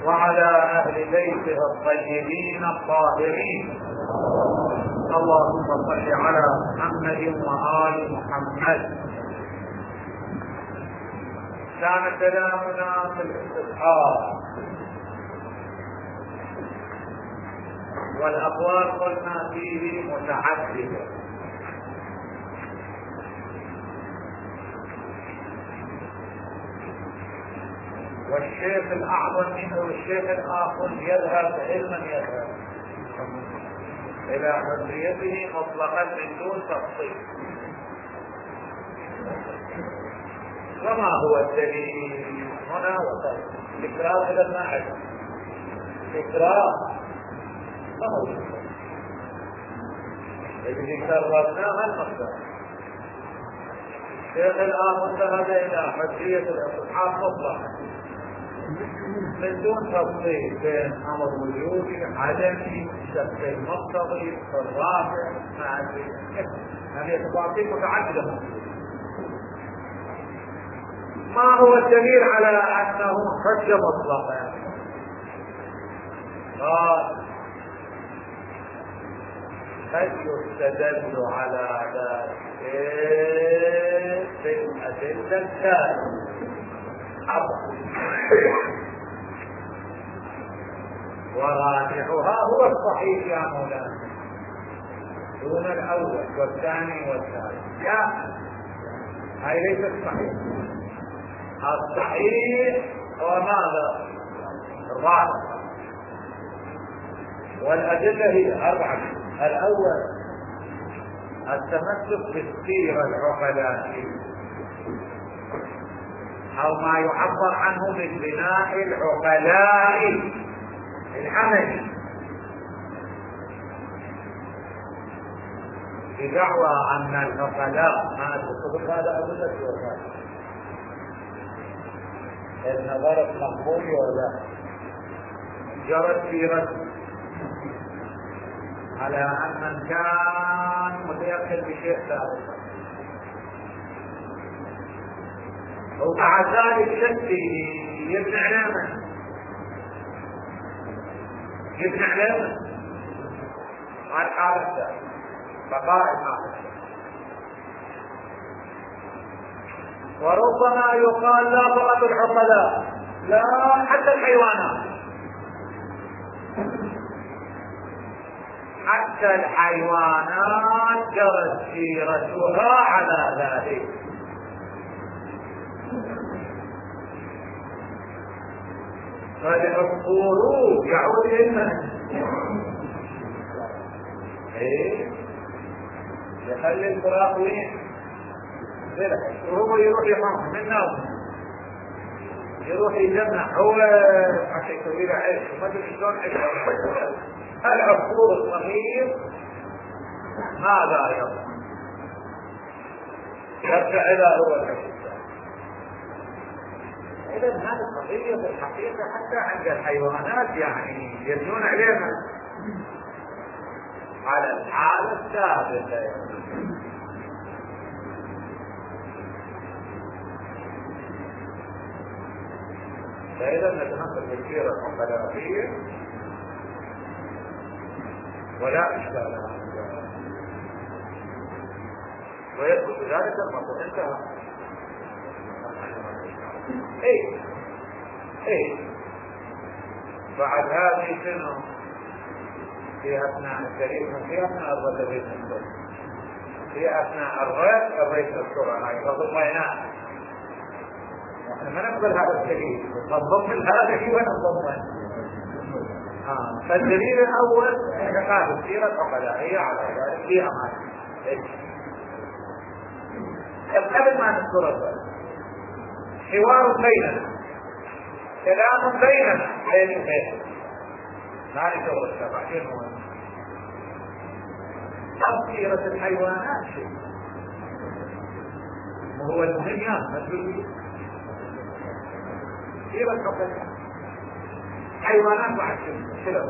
وعلى أهل بيته الطيبين الطاهرين. اللهم صل على محمد وآل محمد. كان كلامنا في الاستصحاب، والأقوال قلنا فيه متعددة، والشيخ الأعظم منه والشيخ الآخر يذهب علما يذهب إلى حريته مطلقا من دون تفصيل. وما هو الدليل هنا وكذا؟ تكرار إلى المعد، تكرار ما هو الذي كررناها المصدر. الشيخ الآخر ذهب إلى حرية الاستصحاب مطلقا من دون تفصيل بين امر وجودي عدمي شك المقتضي الرافع مع هذه التفاصيل متعدده. ما هو الدليل على انه حجه مطلقه؟ قال قد يستدل على ذلك بالادله التاليه. وراجعها هو الصحيح يا مولانا دون الاول والثاني والثالث. لا، هاي ليست صحيح. الصحيح هو ماذا؟ الرابع، والأدلة هي أربعة. الأول التمسك بالسيرة العقلائية أو ما يعبر عنه بالبناء العقلائي العملي، بدعوى أن العقلاء ما تطبق هذا أدلة وفاة النظر المقبول ولا جرت سيرته على أن من كان متيقن بشيء ثابت ومع ذلك شكي يبني علامة مع الحالة الثانية فقائد ما. وربما يقال لا فقط العقلاء، لا حتى الحيوانات، حتى الحيوانات جرت سيرتها على ذلك. فالعقول يعود إلى يخلي الفراق وين؟ وهو يروح يحرم من نوم، يروح يجمع هو عشان يسوي له عيش وما ادري شلون عيش. العقول الصغير ماذا يرجع إلى هو العيش. إذا هذه القضية في الحقيقة حتى عند الحيوانات يعني يبنون عليها على الحالة الثابتة. فإذا نتنقل بالسيرة العقلائية ولا إشكال ويثبت ذلك المطلوب. انتهى. بعد هذه سنة في أثناء التاريخ في أثناء الرئيس السوري، في أثناء الرئيس السوري هاي فضميناه. احنا ما نقبل هذا الدليل، نضم هذه ونضمه. فالدليل الأول اعتقاد السيرة العقلائية على ذلك في أمان. قبل ما نذكر الرئيس حوار بيننا، كلام بيننا بين البيت، لا نشوف السبعين تفسيرة الحيوانات شيء وهو المهم مسؤولية سيرة الحقيقة حيوانات بعد شيء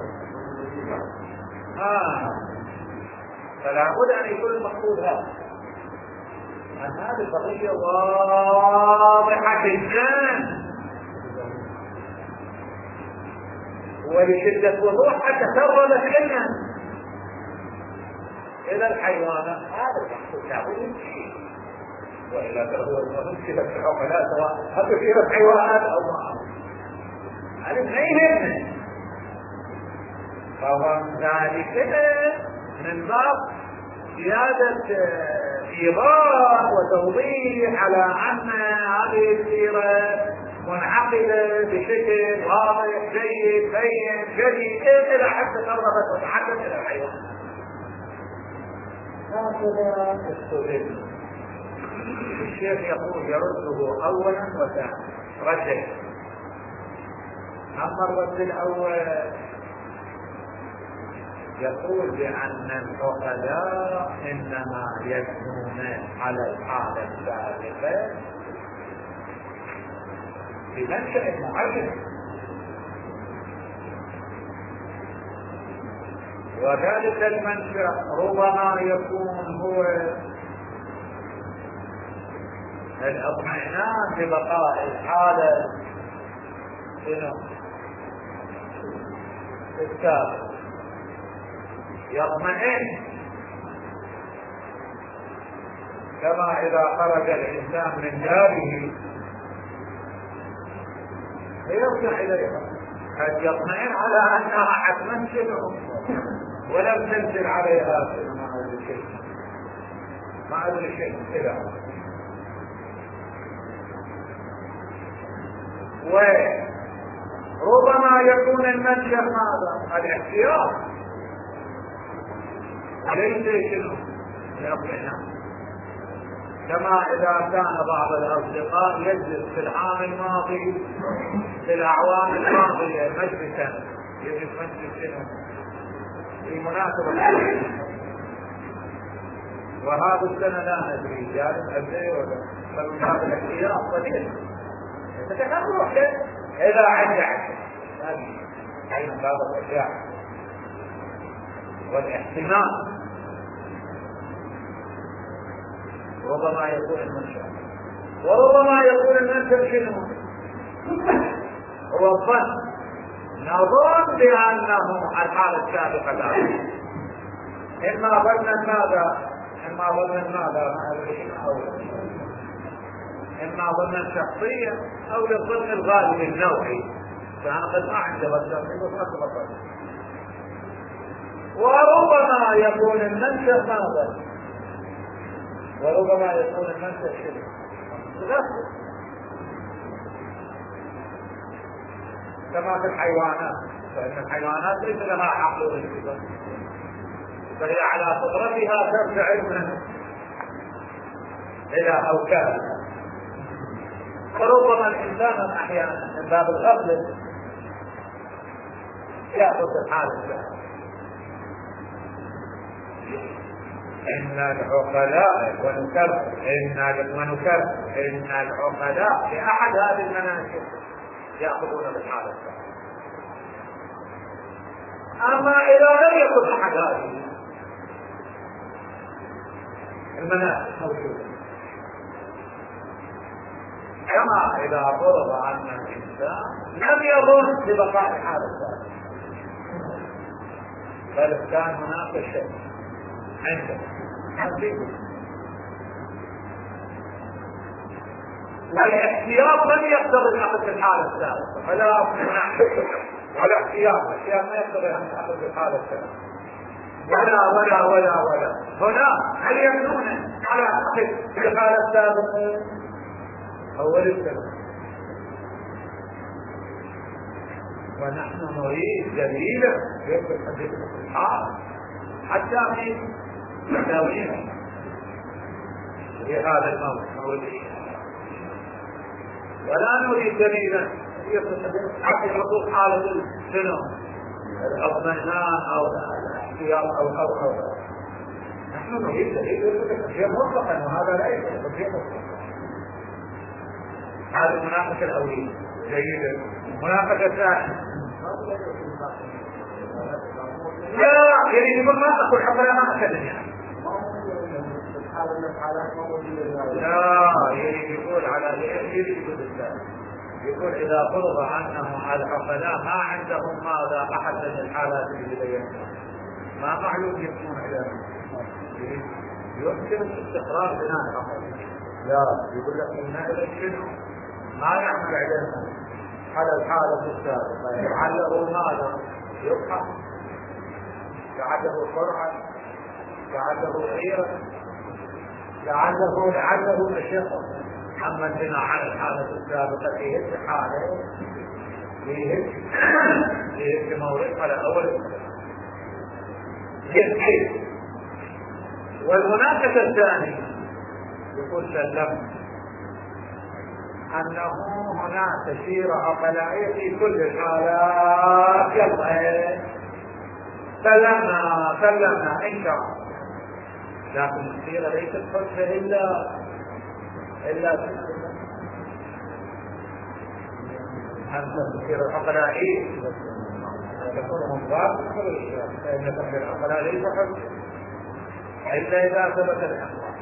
فلا بد أن يكون المقصود هذا، أن هذه القضية واضحة جدا. ولشدة وضوحها تسربت لنا إلى الحيوانات. هذا الشخص التعبير وإلا تقول مشكلة في العقلاء سواء هل كثيرة حيوانات أو ما هذا ما يهمنا. فهو ذلك من باب زيادة إيضاح وتوضيح على أن هذه السيرة منعقدة بشكل واضح جيد بين جديد إلى حتى قربت وتحدث إلى الحيوان. هكذا استدل. الشيخ يقول يرده أولا وثانيا رده. أما الرد الأول يقول بأن العقلاء إنما يبنون على الحالة السابقة بمنشأ معين، وذلك المنشأ ربما يكون هو الاطمئنان ببقاء الحالة السابقة، يطمئن كما إذا خرج الإنسان من داره فيرجع إليها قد يطمئن على أنها حتما شنو ولم تنزل عليها ما أدري شيء كذا. وربما يكون المنشأ ماذا؟ الاحتياط ليس شنو يطمئن، كما إذا كان بعض الأصدقاء يجلس في العام الماضي في الأعوام الماضية مجلسا يجلس مجلس شنو في مناسبة وهذا السنة لا ندري جالس أبدي ولا فمن هذا الاحتياط قليل تتكرر إذا عجع هذه أين باب الرجاع والاحتمال ربما يكون المنشأ، وربما يكون المنشأ شنو؟ هو الظن، نظن بأنه الحالة السابقة لا إما ظنا ماذا؟ إما ظنا شخصيا أو للظن الغالب النوعي، فأنا قد ما عندي رجل وربما يكون المنشأ ماذا؟ وربما يكون المنشأ شنو؟ كما في الحيوانات، فإن الحيوانات ليس لها عقل وانتباه، فهي على فطرتها ترجع إلى أوكالها. فربما الإنسان أحيانا من باب الغفلة يأخذ الحالة السابقة. إن العقلاء ونكرر إن العقلاء في أحد هذه المناشئ يأخذون بالحالة السابقة. أما إذا لم يكن أحد هذه المناشئ موجودة، كما إذا فرض أن الإنسان لم يظن ببقاء الحالة السابقة بل كان هناك شيء عنده والاحتياط لم يقتضي الأخذ بالحالة السابقة، فلا ولا احتياط ما يقتضي أن يأخذ بالحالة السابقة ولا هنا هل يمنون على أخذ بالحالة السابقة أول السنة؟ ونحن نريد دليلا يثبت حديث الصحابة حتى في مساوينا في هذا الموضوع، ولا نريد دليلا يثبت حتى حصول حالة شنو الاطمئنان او الاحتياط او نحن نريد دليل يثبت الشيء مطلقا، وهذا لا يثبت الشيء مطلقا. هذه المناقشة الأولية جيدة. مناقشة ثانية لا يعني يقول ما تقول حتى لا ما أكلم يعني لا يعني يقول على يقول الثاني يقول إذا فرض أنه العقلاء ما عندهم ماذا أحد من الحالات اللي بينها ما معلوم يكون عليهم يمكن استقرار بناء العقل. لا يقول لك إن إذا شنو ما يعمل عليهم على الحالة السابقة لعله ماذا يبحث لعله سرعة لعله غيرة لعله مشقة. أما البناء على الحالة السابقة فيه حالة فيه موضع على أول كيف. والمناقشة الثانية يقول سلم أنه هناك تسير عقلائية في كل الحالات. يلا سلمنا إن شاء الله. لكن السيرة ليست حجة إلا أن تسير العقلائية تكون منضبطة فإن تسير العقلاء ليس حجة إلا إذا ثبت الإمضاء.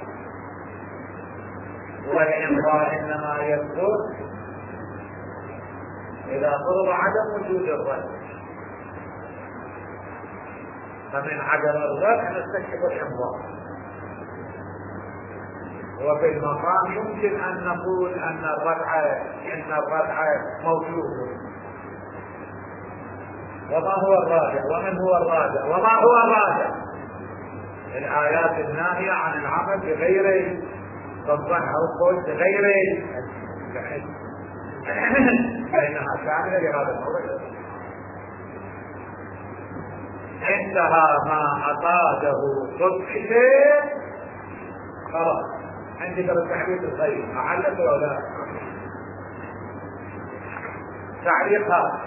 والإمضاء إنما يثبت إذا فرض عدم وجود الرد. فمن عدم الرد نستكشف الإمضاء. وفي المقام يمكن أن نقول أن الردع موجود. وما هو الراجع ومن هو الراجع وما هو الراجع؟ الآيات الناهية عن العمل بغير الظن أو قول بغير العلم فإنها شاملة لهذا الموضوع. انتهى ما أطاده صدق شيء خلاص عندك التحديد الخير. أعلق ولا لا؟ تعليقها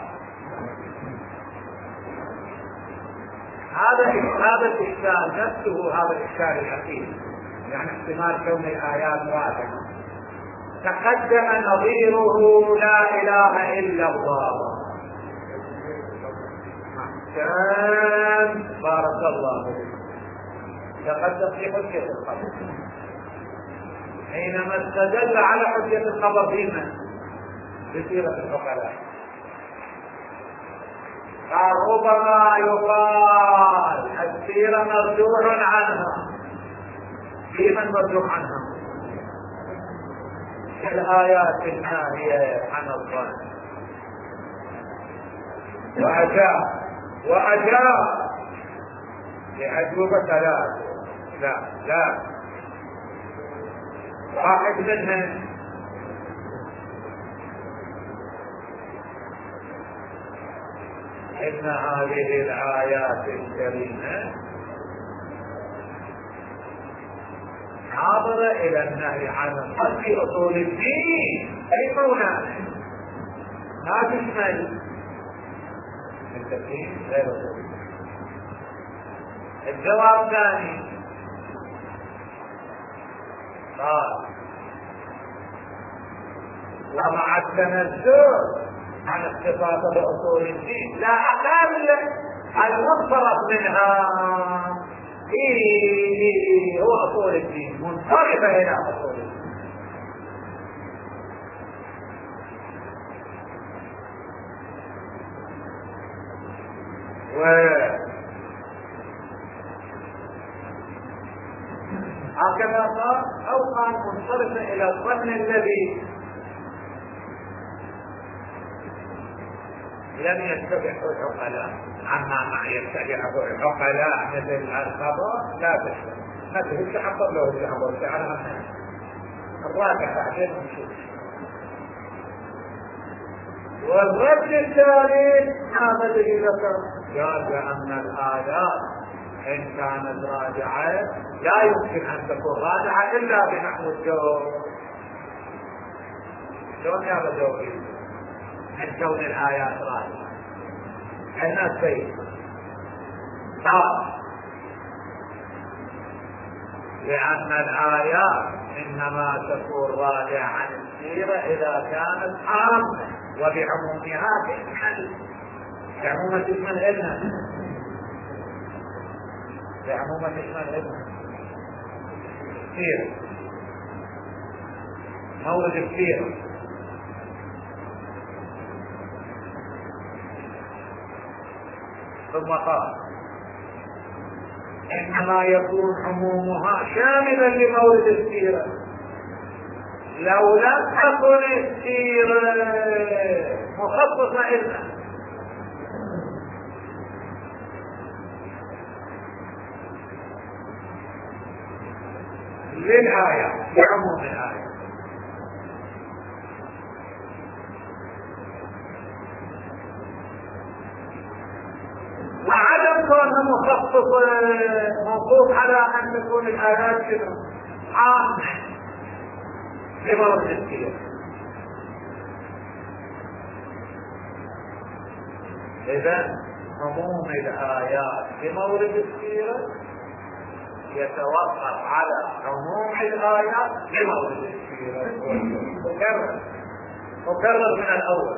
هذا الإشكال نفسه هذا الإشكال الأخير يعني احتمال كون الآيات واضحة. تقدم نظيره لا إله إلا الله. كان بارك الله فيك. تقدم في حجة الخبر حينما استدل على حجة الخبر فيما بسيرة العقلاء. ربما يقال السيرة مرجوع عنها. في من مرجوع عنها؟ الآيات الناهية عن الظن. وأجاب لأجوبة ثلاثة. لا واحد منهم إن هذه الآيات الكريمة حاضرة إلى النهي عن الظن في أصول الدين. أي قولان لا تشمل التكليف غير أصول الدين. الجواب الثاني قال ومع التنزل عن اختصاص بأصول الدين لا أقل المنصرف منها هو أصول الدين منصرفة إلى أصول الدين. هكذا قال أو قال منصرفة إلى الظن الذي لم يتبعه العقلاء. عما ما يتبعه العقلاء مثل الخبر لا تشبه مثل التحقق له التحقق تعالى الراجع بعدين نشوف. والرد الثالث هذا الذي ذكر قال بأن الآيات إن كانت راجعة لا يمكن أن تكون راجعة إلا بنحو الجو. شلون هذا الجو؟ من كون الآيات راجعة الناس بين لأن الآيات إنما تكون راجعة عن السيرة إذا كانت عامة وبعمومها تشمل بعمومة تشمل علمها بعمومة تشمل علمها سيرة مورد السيرة ثم قال إنما يكون عمومها شاملا لمورد السيرة. لو لم تكن السيرة مخصصة إلا للآية لعموم الآية، وعدم كونها مخصصة موقوف على أن تكون الآيات عامة لمورد السيرة. إذن عموم الآيات لمورد السيرة يتوقف على عموم الآيات لمورد السيرة. مكرر من الأول.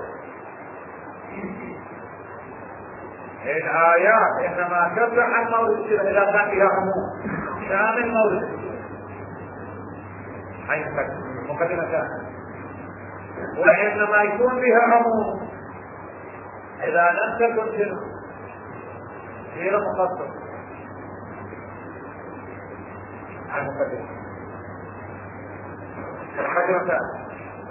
الآيات إنما تبدأ عن مورد السيرة إذا كان فيها عموم شامل مورد السيرة. هاي مقدمة ثانية. وإنما يكون فيها عموم إذا لم تكن سيرة مخصصة. هاي مقدمة. الحاجة ثانية.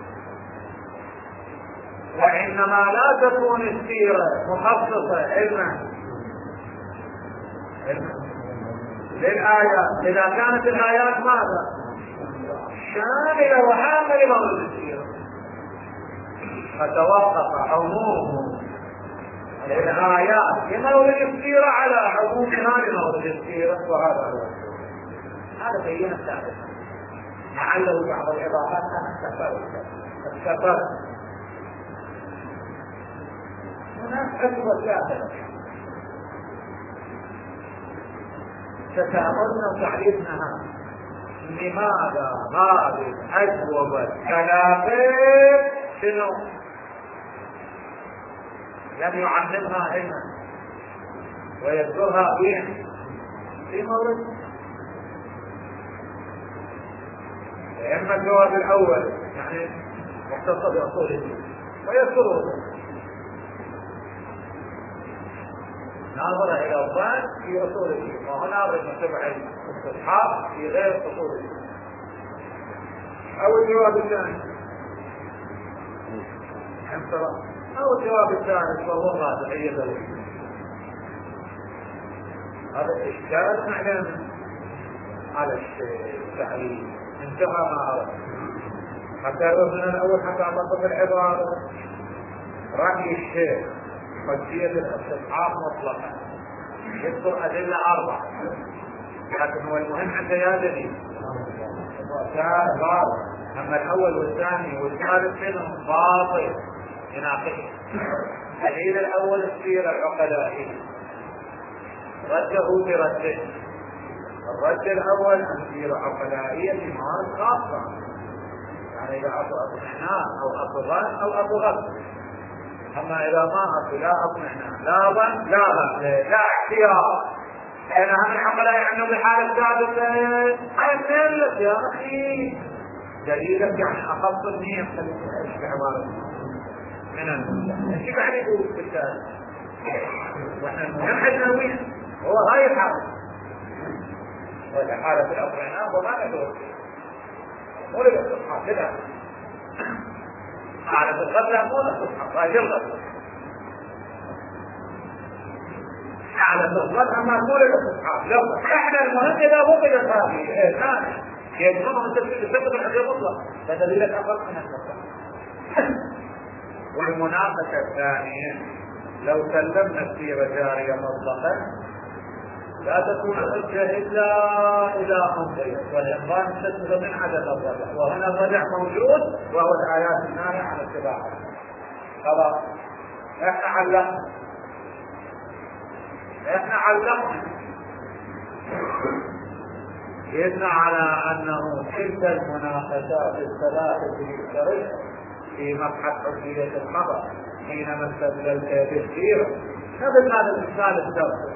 وإنما لا تكون السيرة مخصصة إلا للآيات إذا كانت الآيات ماذا؟ شاملة وحاملة لمورد السيرة، فتوقف عموم الآيات لمورد السيرة على عمومها لمورد السيرة. وهذا هو هذا بين الثالث لعله بعض الإضافات أنا استفدت. هناك أجوبة ثلاثة تتأملنا وتعرفناها. لماذا هذه الأجوبة ثلاثة شنو لم يعلمها هنا ويذكرها في مورد؟ إما الجواب الأول يعني مختص بأصول الدين ويذكره ناظر إلى الظن في أصول الدين، وهنا نتبع الاستصحاب في غير أصول الدين. أو الجواب الثاني أو الجواب الثالث وهو الراجحية دليل. هذا الإشكال معلم على التعليم انتهى ما أردت. حتى الرجل الأول حتى أعطت العبارة رأي الشيخ قدسية الاستصحاب مطلقا يذكر أدلة 4، لكن هو المهم عند يا دليل. أما الأول والثاني والثالث منهم باطل يناقشه. الدليل الأول السيرة العقلائية رده برده. الرد الأول السيرة العقلائية في مواد خاصة، يعني إذا أطمئنان أو أطغان أو أطغان. أما إذا ما لا أطمئنان لا ظن لا احتياط، لأن أهم العقلاء عنه بحالة ثابتة أملت يا أخي دليلك يعني أخص النية استعمال من المسلم. ايش قاعد يقول بالتالي؟ واحنا نحن وين هو هاي الحالة، وحالة الأطمئنان وما ندور مو للاستصحاب كذا. حالة الغفلة مو للاستصحاب، هاي الغفلة. حالة الغفلة ما مو للاستصحاب. لو احنا المهم إذا وقدت هذه ثاني يجرمها من تثبت الحقيقة مطلق فدليلك أقل من الاستصحاب. والمناقشة الثانية لو سلمنا السيرة جارية مطلقا لا تكون حجة إلا إذا أنقذت، والإنقاذ تسبب من عدم الرجع، وهنا الرجع موجود وهو الآيات الناهية عن اتباعه. خلاص احنا علقنا قلنا على أنه تلك المناقشات الثلاثة في في مبحث حجية الخبر حينما استدللت بالسيرة نبذ هذا المثال الدرس،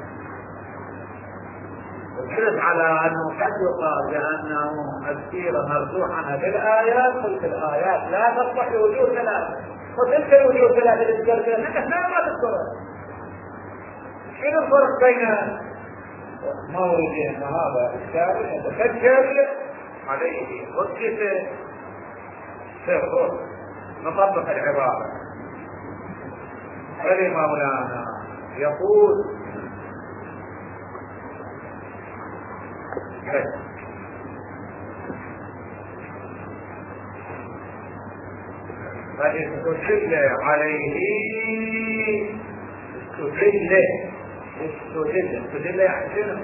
وقلت على أنه قد يقال بأنه السيرة مرجوحة بالآيات. قلت الآيات لا تصلح لوجود ثلاثة، وتلك الوجود ثلاثة اللي ذكرتها نحن ما تذكرها. شنو الفرق بين موردين وهذا الشارع يتفجر عليه حجة سيخرج نطبق العبارة. فلمولانا يقول فاستدل عليه استدل يعني شنو؟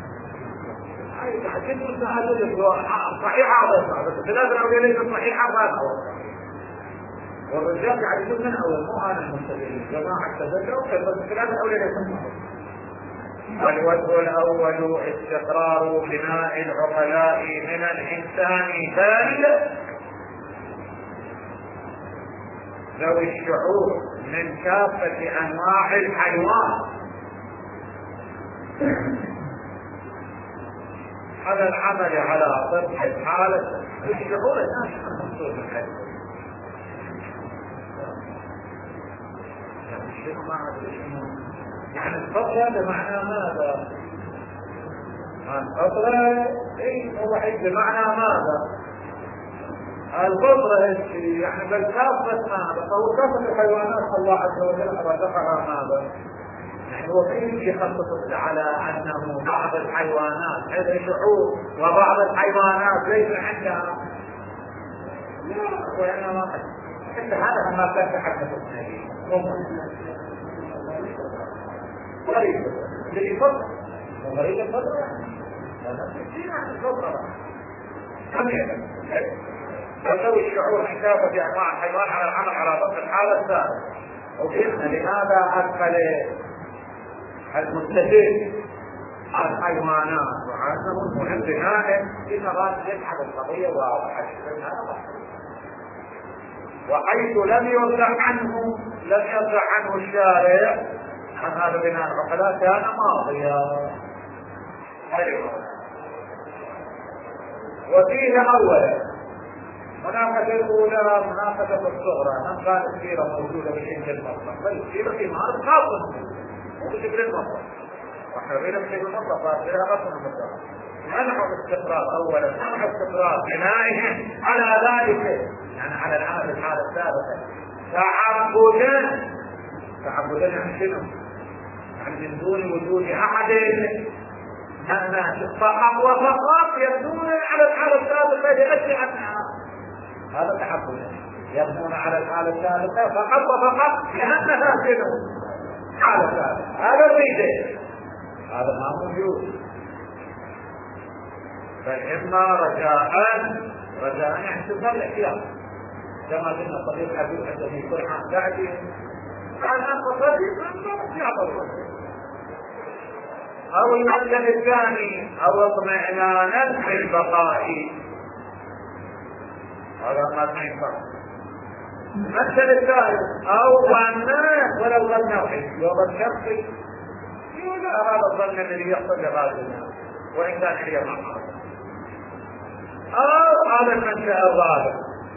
حكيت صحيح هذا بس لازم اقول لك صحيح هذا والرجال يعرفون من اول مو انا المستدل جماعه تدلوا بس لازم اقول لك. والوجه الاول استقرار بناء العقلاء من الانسان بل ذوي الشعور من كافة أنواع الحيوان على العمل على طبق حالة الشعور الناس يعني الفطرة بمعنى ماذا؟ الفطرة هو بمعنى ماذا؟ الفطرة يعني بل كافة ماذا؟ فهو كافة الحيوانات الله عز وجل رزقها ماذا؟ يعني هو كيف يخصص على أنه بعض الحيوانات عندها شعور وبعض الحيوانات ليس عندها؟ لا، وإنما حتى هذا ما كان تحدث النبي غريبة للفطرة وغريبة الفطرة يعني الفطرة فذوي الشعور من كافة أنواع الحيوان على العمل على ضبط الحالة الثالثة. وقلنا لماذا أدخل المستدل على الحيوانات وعنه مهم بناء إذا يبحث القضية واضحة وحيث لم يرجع عنه الشارع عن هذا بناء العقلاء كان ماضيا. وفيه أولا مناقشة الأولى مناقشة الصغرى من كانت السيرة موجودة بالإنجل المطلق بل السيرة في مارس خاصة وبشكل المطلق وحرينا بشكل المطلق فأسئلها رسم المطلق. منع الاستقرار أولا منع استقرار بنائهم على ذلك يعني على العمل الحالة الثالثة تعبدا يعني شنو؟ يعني من دون وجود أحد فقط وفقط يبنون على الحالة الثالثة لأجل أنها هذا تعبد يبنون على الحالة الثالثة فقط وفقط لأنها شنو؟ حالة ثالثة. هذا الريدة هذا ما موجود. فإما رجاء احتفال الاحتياط كما قلنا صديق أبي الذي يكون عن بعده عن أو المسلم الثاني أو اطمئنانا في البقاء هذا ما ينفع. المسلم الثالث أو ظنه ولو ظن يوم الشخص يوجد هذا الظن الذي يحصل لبعض الناس وإن كان هي معه أو هذا المنشأ الرابع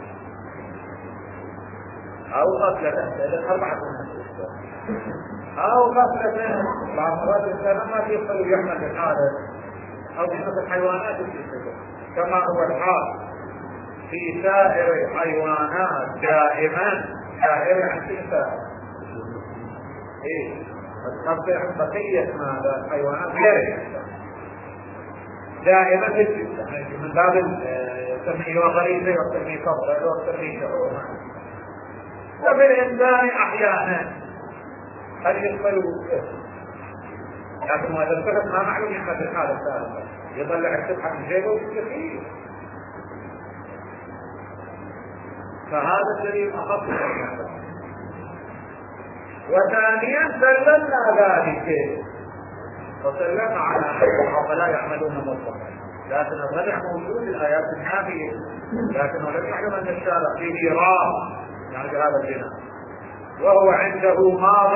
أو غفلة أربعة أو غفلة بعض مرات الإنسان ما يقدر يحمل الحالة أو بحسب الحيوانات كما هو الحال في سائر الحيوانات دائما سائر الإنسان بقية ماذا الحيوانات غير دائما من باب التسمية غريزة والتسمية فضل والتسمية شعور. وفي الإنسان أحيانا قد يقبل لكن هذا الفرق ما معلوم يحمد الحالة الثالثة يطلع السبحة من جيبه ويستفيد. فهذا الدليل أخص. وثانيا سلمنا ذلك وسلمنا على أن العقلاء يعملون مطلقا لكن الرجع موجود الآيات النافية لكنه لم يعلم أن الشارع فيه رام يعني بهذا البناء وهو عنده ماض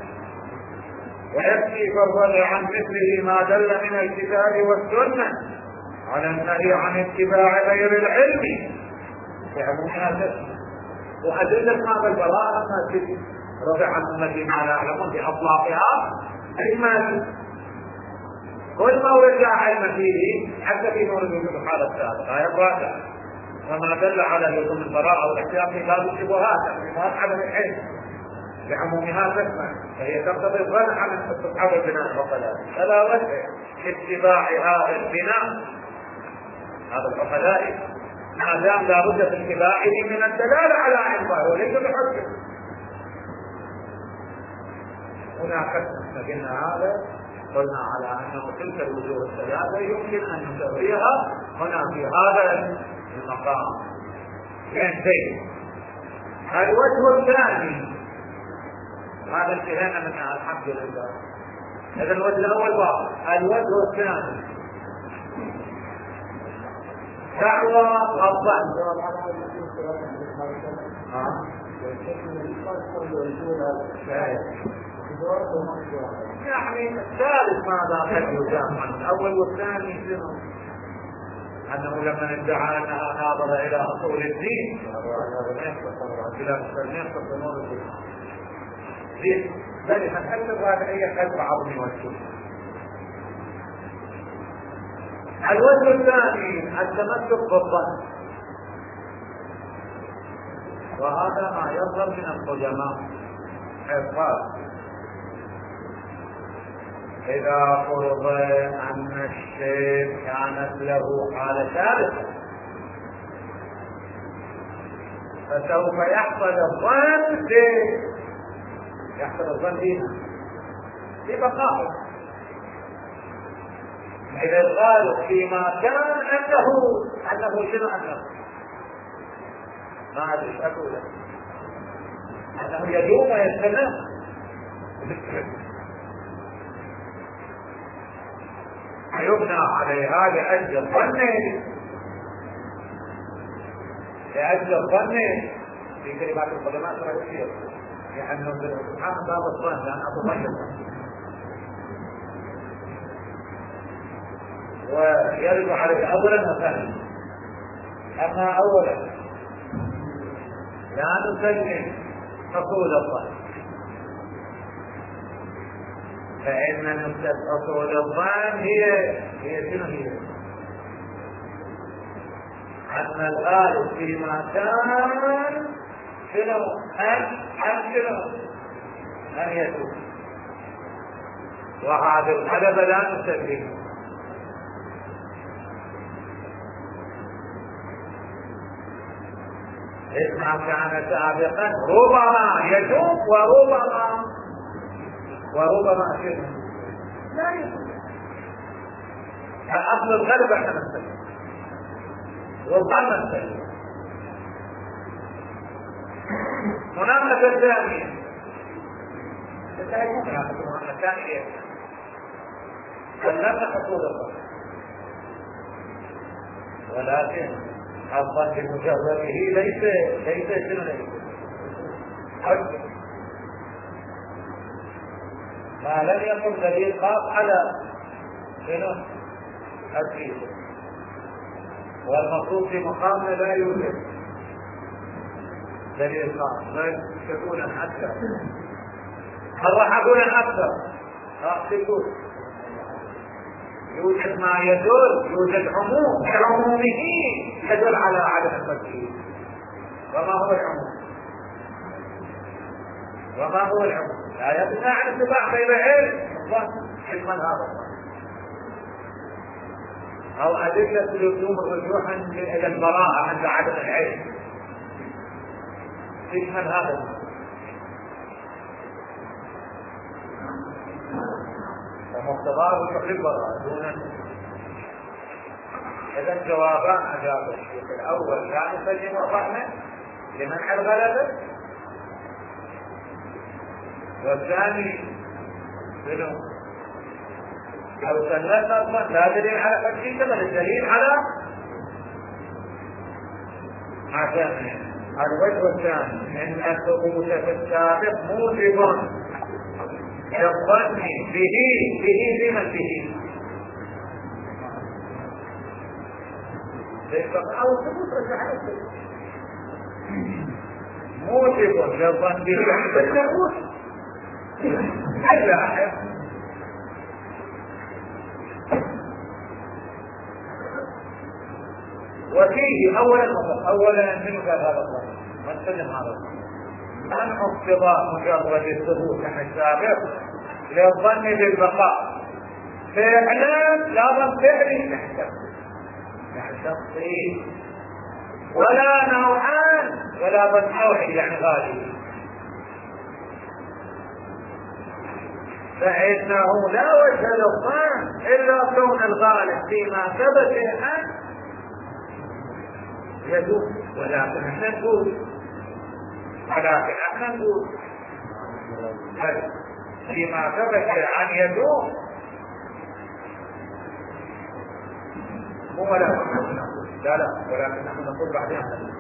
ويكفي فالرجع عن مثله ما دل من الكتاب والسنة على النهي عن اتباع غير العلم يعلمونها وأدلة هذا البراءة ما تجي رجع عن أمتي ما لا يعلمون بأطلاقها الإجمالي كل ما ورد علم فيه حتى في مورد الحالة السابقة هي الراجع، وما دل على لزوم البراءة والاحتياط في باب الشبهات عدم العلم بعمومها تسمع، فهي تقتضي الظن على استصحاب البناء وقلاله، فلا وجه لاتباع هذا البناء هذا العقلاء ما دام لا بد في اتباعه من الدلاله على علمه وليس بحجه. هنا قسم هذا قلنا على انه تلك الوجوه الثلاثه يمكن ان نسويها هنا في هذا المقام. زين الوجه الثاني هذا انتهينا منها الحمد لله. هذا الوجه الاول واضح. الوجه الثاني دعوى الظن. يعني الثالث ماذا قد يجاب عنه؟ الاول والثاني شنو؟ انه لما ادعى انها ناظره الى اصول الدين الى مسلمين تنظر الدين بل هنحسب هذا اي قدر عظمي والسوء. الوجه الثاني التمسك بالظن، وهذا ما يظهر من القدماء حفاظ إذا فرض أن الشيء كانت له حالة ثالثة فسوف يحصل الظن بها ببقائه. إذا قالوا فيما كان أنه شنو ما أدري أقول أنه يدوم ويستمر يبنى عليها لأجل الظن في كلمات القدماء الرئيسية، لأنه سبحان باب الظن لأن أتظن ويرد عليه أولا وثانيا. أما أولا لا نسلم أصول الظن، فإن نسلم أصول الظن هي شنو هي؟ أن الغالب فيما كان شنو؟ أن يتوب، وهذا الحدث لا نسلمه. إذ ما كان سابقا ربما يتوب وربما شنو؟ لا يتوب. فأصل الغلب احنا نسلم والظن نسلم. مناقشة ثانية ثانية فلم تحصل الظن، ولكن الظن بمجرده ليس شنو حجة ما لم يكن دليل خاص على شنو الدين، والمقصود في مقامنا لا يوجد دليل خاص، بل يكون أكثر. راح أقول أكثر راح تقول يوجد ما يوجد عموم كعمومه يدل على عدم التكليف. وما هو العموم؟ لا يبنى عن اتباع غير علم حكما هذا أو أدلة لزوم رجوعا إلى البراءة عند عدم العلم حكما هذا. فمقتضاه يحب البراءة دون. إذا الجوابان أجاب الشيخ الأول لا نسلم الظن لمنع الغلبة، والثاني لو سلمنا الظن لا دليل على تكليفه بل الدليل على عشان الوجه الثاني ان الثبوت في السابق موجب للظن به بمن به أو ثبوت رجع موجب للظن به بالثبوت إلا وفيه اولا من هذا الظن واستلم هذا الظن منع اقتضاء مجرد الثبوت عن السابق للظن بالبقاء فعلا لا فعلي يعني شخصي ولا نوعان ولا بد نوعي يعني غالي، فإنه لا وجه للظن إلا كون الغالب فيما ثبت أن يدوم، ولكن احنا نقول فيما ثبت أن يدوم مو لا ولكن نحن نقول بعدين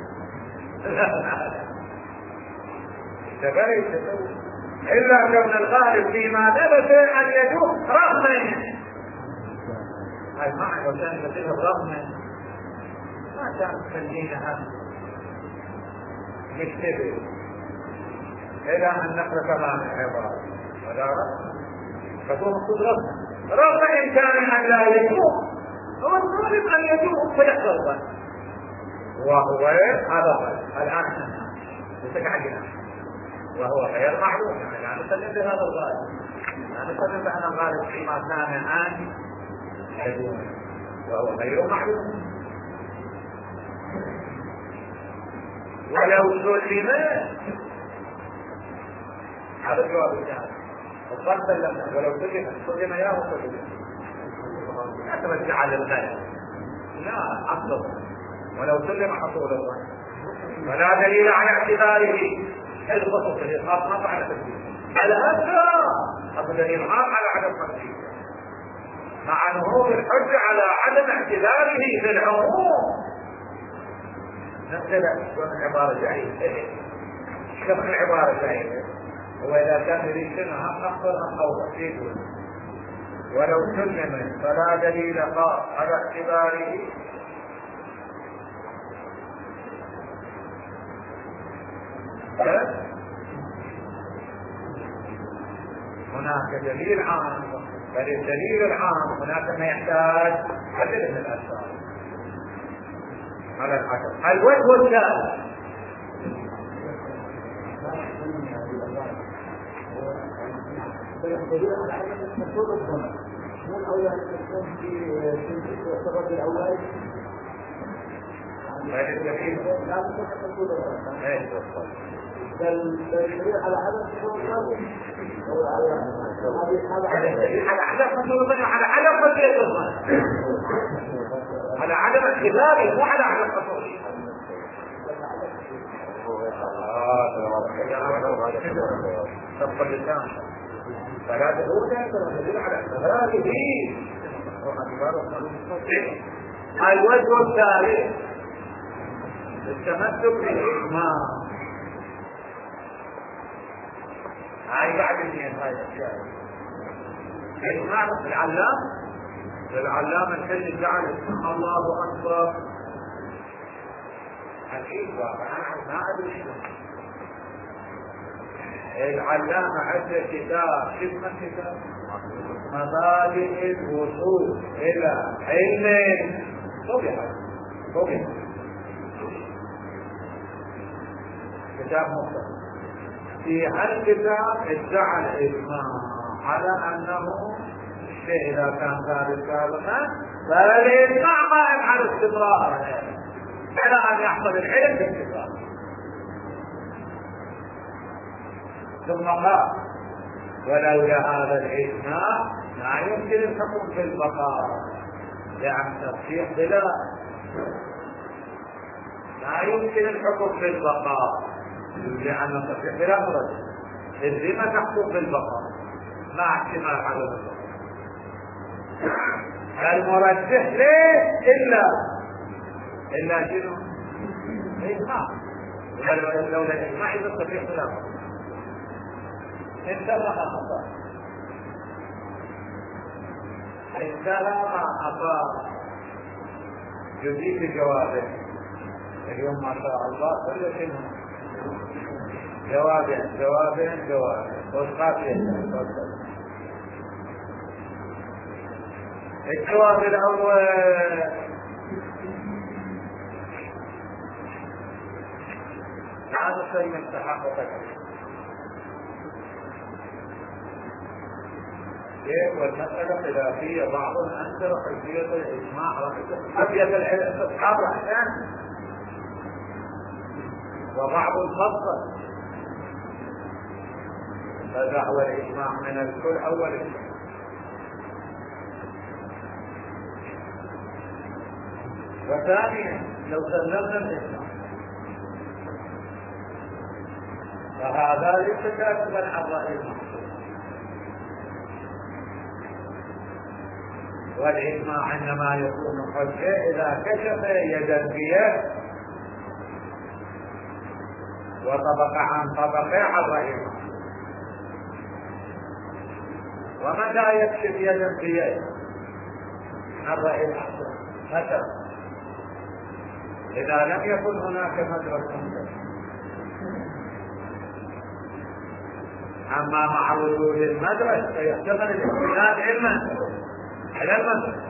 إلا كون الغالب فيما ثبت أن يدوم رغما، هاي معنى وكان يصير رغما ما كان تخلينها نكتبه إلى أن نقل تمام العبارة ولا رغم فتكون مقصود رغم إمكان أن لا يدوم هو الغالب أن يدوم فيحصل ظن وهو هذا ظن الآن متكعجنا وهو غير معلوم، يعني لا نسلم بهذا الغالب، لا نسلم بأن الغالب فيما كان أن يدوم وهو غير معلوم. ولو سلم هذا الجواب الثاني الظن سلمنا ولو سلم يا هو سلم لا ترجع على الغالب لا أصل ولو سلم حصول الظن ولا دليل على اعتباره الخصوص الإطلاق ما على تسليم على هذا دليل عام على عدم تسليم مع نهوض الحجة على عدم اعتباره في العموم. نفسنا شبه العبارة جاية شبه العبارة جاية وإذا كان يريد شنها أكثر من قوة فيه ولو سلم فلا دليل على اعتباره هناك دليل عام بل الدليل العام هناك ما يحتاج عدد من الأشياء على العدد. الوجه الثالث الدليل على عدم مشروط الظن مو الأولى أن تكون في الرد الأول لا تكون مشروط الظن الدليل على عدم مشروط الظن على عدم مشروط الظن على عدم مشروط الظن على عدم اعتباره مو على عدم حصوله. سبق اللسان فلا تدل على اعتباره الوجه الثالث التمسك بالإجماع. هاي بعد اثنين هاي الاشياء الإجماع العلامة الحلي جعل الله أكبر أكيد واقعا ما أدري العلامة عند كتاب اسمه كتاب مبادئ الوصول إلى علم طبيعي كتاب مختصر في هالكتاب ادعى الإجماع على أنه الشيء إذا كان ثابت سابقا فالإجماع قائم على استمرار على أن يحصل العلم باستمرار. ثم قال ولولا هذا الإجماع لا يمكن الحكم في البقاء لأن تصحيح لا يمكن الحكم في البقاء لأن التصحيح بلا مرجح إذ ما تحكم في البقاء مع احتمال عدم البقاء المرجح ليه إلا شنو؟ الإجماع لولا الإجماع إذا التصحيح بلا مرجح انتهى ما أطاع يزيد جوابه اليوم ما شاء الله كل شيء جوابين والقافية. الجواب الأول هذا شيء من تحقق الإجماع. والمسألة خلافية، بعضهم أنكر حجية الإجماع، حجية الاستصحاب أحيانا، وبعض فضل فدعوى الإجماع من الكل أول الإجماع. وثانيا لو سلمنا الإجماع فهذا ليس كاتبا عن رأي المحصول، والإجماع إنما يكون حجة إذا كشف يدا بيد وطبق عن طبقه عن رأي المحصول. ومتى يكشف يدا بيد عن رأي المحصول؟ متى؟ إذا لم يكن هناك مدرك منتج. أما مع وجود المدرك فيحتمل الاستناد علما على المدرك،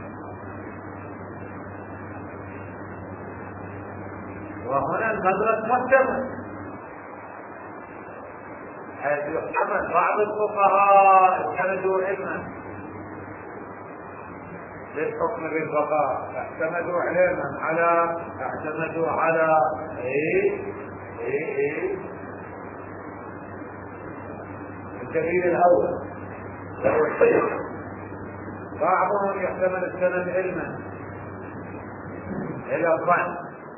وهنا المدرك محتمل، حيث يحتمل بعض الفقهاء استندوا علما للحكم بالبقاء، اعتمدوا على الدليل الأول وهو الصيغ. بعضهم يحتمل السند علما إلى الظن،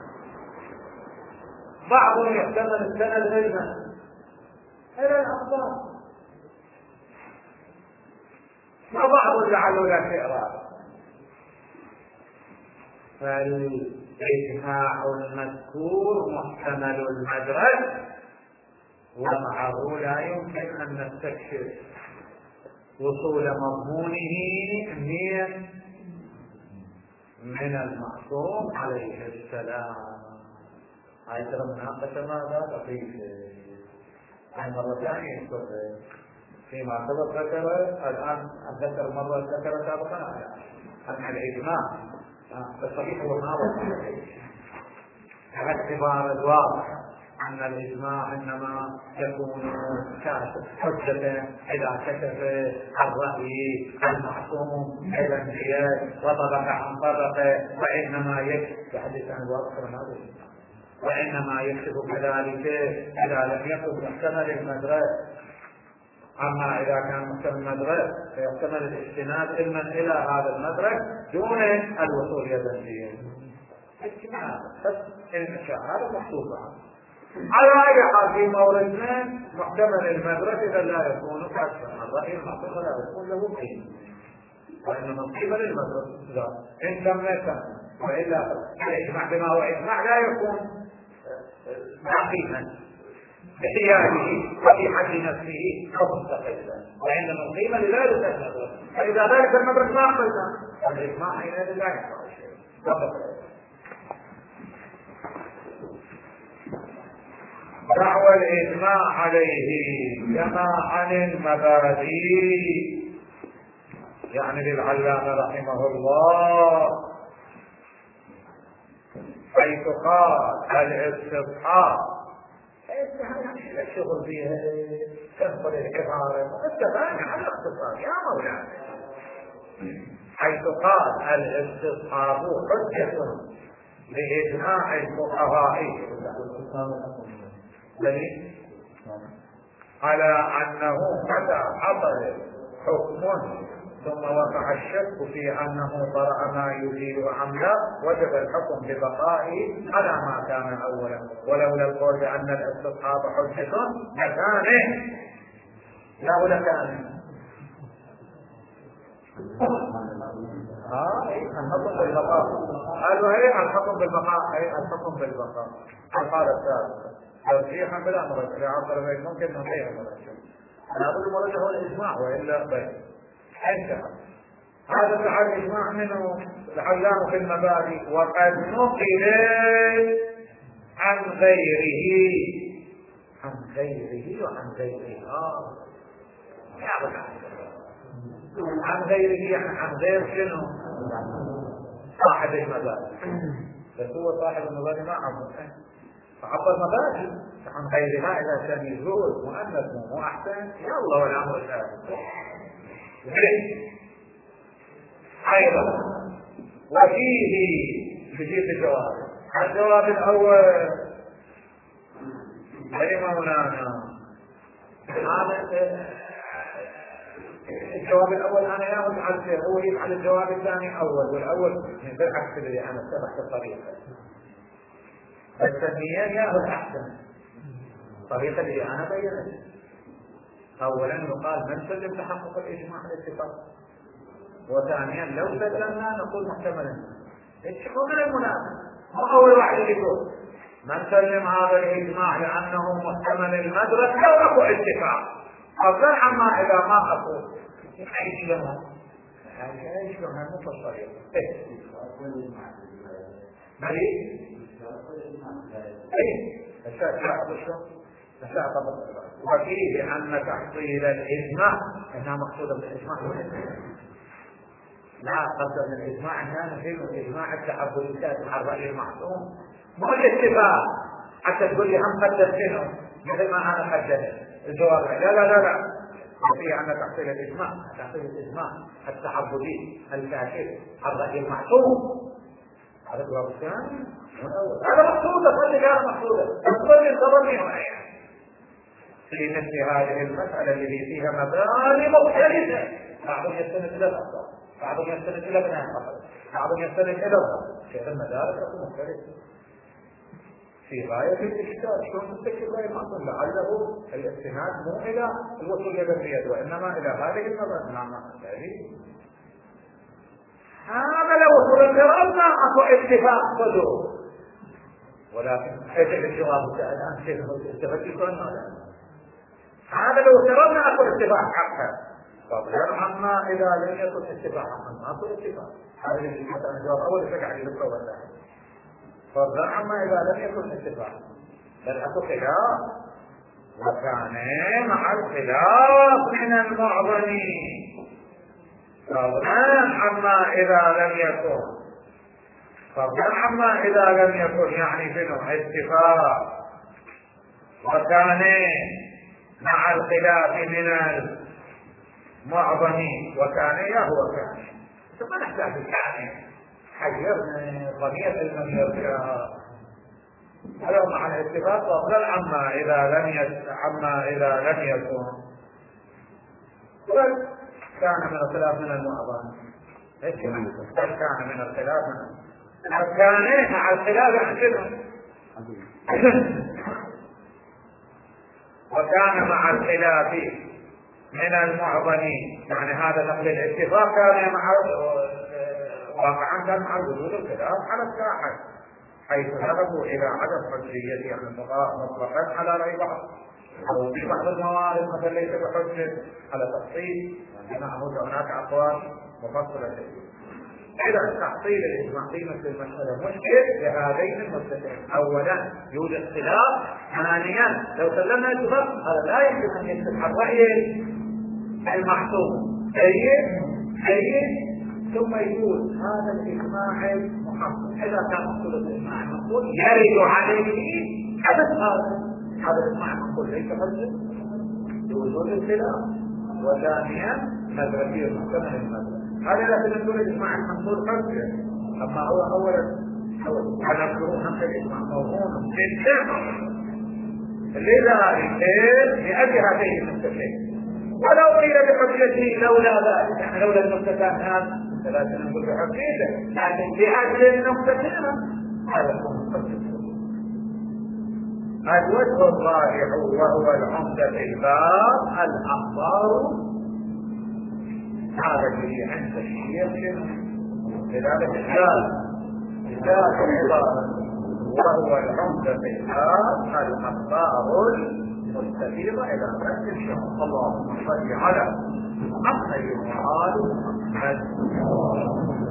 بعضهم يحتمل السند علما إلى الأخبار، وبعض جعلوا له إعراب. فالإجماع المذكور محتمل المدرك، ومعه لا يمكن أن نستكشف وصول مضمونه من المعصوم عليه السلام. هاي ترى مناقشة ماذا لطيفة. هاي مرة ثانية يذكر فيما سبق ذكر، الآن أذكر مرة ذكر سابقا عن الإجماع، فالصحيح هو ما وصل على اعتبار الواضح أن الإجماع إنما يكون حجة إذا كشف الرأي المحكوم إلى الانقياد وطبق عن طبقه، وإنما يكشف كذلك إذا لم يكن محتمل المدرك. أما إذا كان محتمل المدرك فيحتمل الاستناد علما إلى هذا المدرك دون الوصول إلى الانقياد. اجتماع بس إنشاء هذا مخصوصا. على أي حال في موردنا محتمل المدرك إذا لا يكون كشفا الرأي المحكوم لا يكون له قيمة، وإنما قيمة للمدرك إن لم يكن، وإلا الإجماع بما هو إجماع لا يكون دقيقا باحتياجه وفي حد نفسه ومستقلا، وإنما القيمة لذلك المدرك. فإذا ذلك المدرك ما أخذنا الإجماع حينئذ لا ينفع شيء. دعوى الإجماع عليه كما عن المبادئ، يعني للعلامة رحمه الله، حيث قال الاستصحاب الشغل فيها تنقل العبارة التباني على الاختصار يا مولانا. حيث قال الاستصحاب حجة لإجماع الفقهاء على أنه متى حصل حكم ثم وقع الشك في أنه طرأ ما يزيل عملا وجب الحكم ببقائه على ما كان أولا، ولولا القول بأن الاستصحاب حجة لكان الحكم بالبقاء. قالوا هي الحكم بالبقاء القال الثالث ترجيحا بلا مرجح لعصر بين ممكن من غير مرجح. أنا أقول المرجح هو الإجماع وإلا غير. انتهى. هذا تعالى الإجماع منه العلامة في المبادئ، وقد نقل عن غيره وعن غيره عن غيره يعني عن غير شنو؟ صاحب المبادئ. بس هو صاحب المبادئ ما عبر المبادئ عن غيرها إذا كان يزول مؤنث مو أحسن يلا والأمر ثابت. أيضا وفيه بجيب الجواب الأول هل مولانا هذا الجواب الأول أنا ياخذ على هو يفعل الجواب الثاني أول والأول من بالعكس اللي أنا سبحت الطريقة الثانية ياخذ أحسن الطريقة اللي أنا بينت. أولا يقال من سلم تحقق الإجماع الاتفاق، وثانيا لو سلمنا نقول محتملا الشكوك المنافق هو أول واحد يقول من سلم هذا الإجماع لأنه محتمل المدرسة لو أكو اتفاق أفضل عما إذا ما أكو أي لهم أي لهم مو الطريقة مالي أي وفيه أن تحصيل الإجماع هنا مقصود بالإجماع لا قصد من الإجماع هنا نفهم الإجماع التعبديات مع الرأي المعصوم مو الاتفاق حتى تقول لي هم قدر شنو مثل ما أنا قدرت الجواب لا وفيه أن تحصيل الإجماع التعبدي الكاشف الرأي المعصوم هذا الجواب الثاني هذا مقصوده خلي غير مقصوده تقول انتظرني في مثل هذه المسألة اللي فيها مباني مختلفة بعضهم يستند إلى الأفضل بعضهم يستند إلى ابناء الأفضل بعضهم يستند إلى الأفضل شيء المدارس مختلفة في غاية الإشكال شلون تستكشف غير معصوم لعله الاستناد مو إلى الوصول إلى الرياض وإنما إلى هذه المباني نعم هذا لو فرضنا اكو اتفاق صدور ولكن اجل الجواب الان شيء استفدت هذا لو فرضنا اكو اتفاق حقا فغير عما اذا لم يكن اتفاق حقا ما اكو اتفاق هذا الجواب اول شيء قاعد يذكره والله فغير عما اذا لم يكن اتفاق بل اكو خلاف وكان مع الخلاف من المعظم فضلا عما إذا لم يكن يعني شنو اتفاق وكان مع الخلاف من المعظم وكان هو كان ثم نحتاج الكان حيرنا ضمير المميز هذا مع الاتفاق فضلا عما إذا لم يكن كان من الخلاف من المعظم كان من الخلاف كان مع الخلاف أحسنه وكان مع الخلاف من المعظم يعني هذا نقل الاتفاق كان مع واقعا كان مع وجود الخلاف على الساحة حيث ذهبوا إلى عدم حجية يعني مطلقا على رأي بعض أو في بعض الموارد مثلا ليس بحجة على تفصيل معه هناك أقوال مفصلة إذا تحصيل الإجماع في مثل المسألة مشكل لهذين المسألتين أولا يوجد خلاف ثانيا لو سلمنا الاتفاق هذا لا يمكن أن يتبع الرأي المحسوب جيد ثم يقول هذا الإجماع المحصول إذا كان مقصود الإجماع المقصود يرد عليه حدث هذا الإجماع المقصود ليس حجة لوجود الخلاف وثانيا مدرسية محتمل المدرسة هذا لا تنزل الإجماع المنصور حجة أما هو أولا على الظروف نفس الإجماع موضوع لذلك لأجل هذه المستشفى ولو قيل بحجته لولا ذلك يعني لولا المستشفى هذا لا تنزل بحجته لكن لأجل المستشفى هذا هو الوجه الرابع وهو العمدة في الباب الأخبار هذا الذي عند الشيخ لذلك الكتاب العبارة وهو العمدة في الباب الأخبار المستفيضة إلى ذات الشيخ اللهم صل على محمد وآل محمد